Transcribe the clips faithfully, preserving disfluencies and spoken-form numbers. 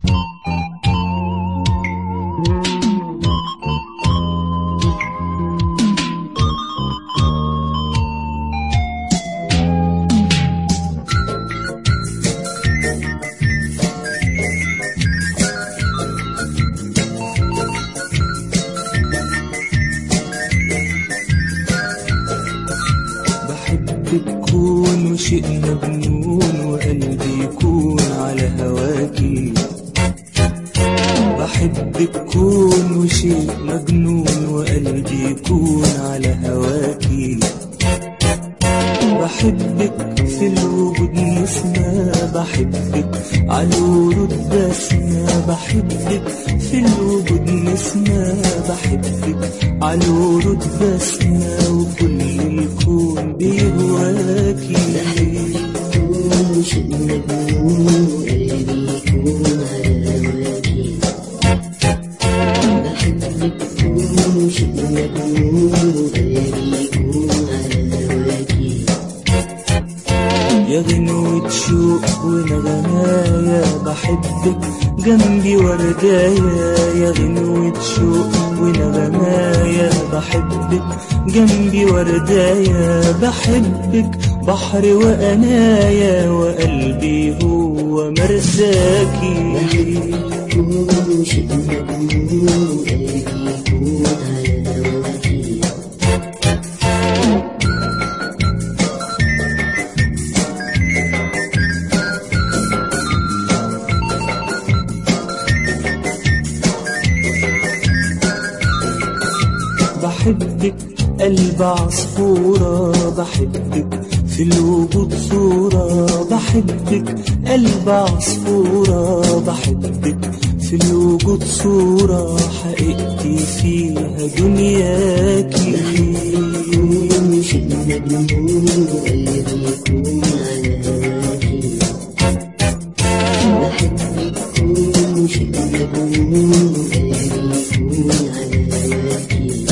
تكون شيء مجنون وقلبي يكون على هواكي. بحبك كون شيء مجنون وقلبي يكون على هواكي. بحبك في الوجود نسمة، بحبك على الورود بسمة. بحبك في الوجود نسمة، بحبك على الورود بسمة. وكل الكون بيهواكي. كون شيء مجنون وقلبي يكون على هواكي. بحبك كون شيء مجنون وقلبي يكون على هواكي. يا غنوة شوق ونغمايا بحبك جنبي وردايا. يا غنوة شوق ونغمايا بحبك جنبي وردايا. بحبك بحر وأنايا وقلبي هو مرساكي. بحبك كون شيء مجنون وقلبي يكون على هواكي. بحبك قلب عصفورة، بحبك في الوجود صورة. بحبك قلب عصفورة، بحبك في الوجود صورة. حقيقتي فيها دنياكي. كون شيء مجنون وقلبي يكون على هواكي. بحبك كون شيء مجنون وقلبي يكون على هواكي.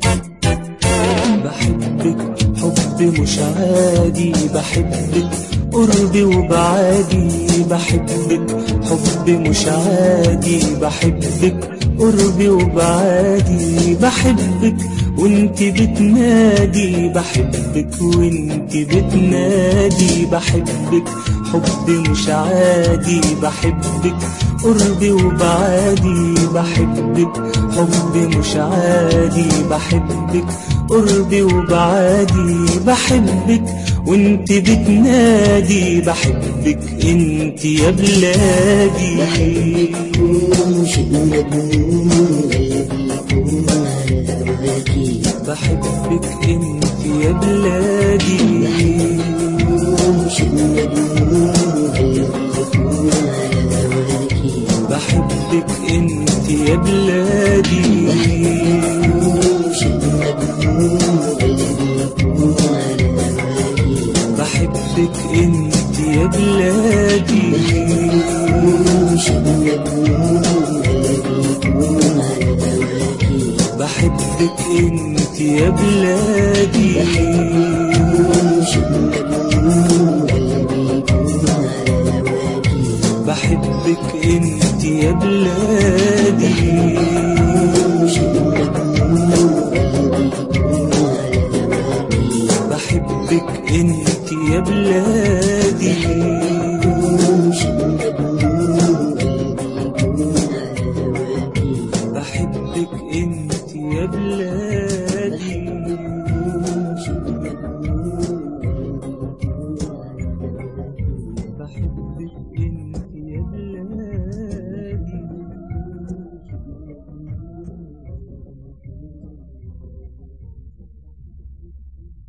بحبك حب مش عادي، بحبك قربي وبعادي. بحبك حب مش عادي، بحبك قربي وبعادي. بحبك وانت بتنادي، بحبك وانت بتنادي. بحبك حب مش عادي، بحبك قربي وبعادي. بحبك حب مش عادي، بحبك قربي وبعادي. بحبك وانت بتنادي، بحبك انت يا بلادي. بحبك كون شيء مجنون وقلبي يكون على هواكي. بحبك انت يا بلادي. كون شيء مجنون وقلبي يكون على هواكي. بحبك انت يا بلادي. كون شيء مجنون وقلبي يكون على هواكي. بحبك انت يا بلادي. كون شيء مجنون وقلبي يكون على هواكي. بحبك انت يا بلادي. كون شيء مجنون وقلبي يكون على هواكي. بحبك انت يا بلادي. كون شيء مجنون وقلبي يكون على هواكي. بحبك انت يا بلادي.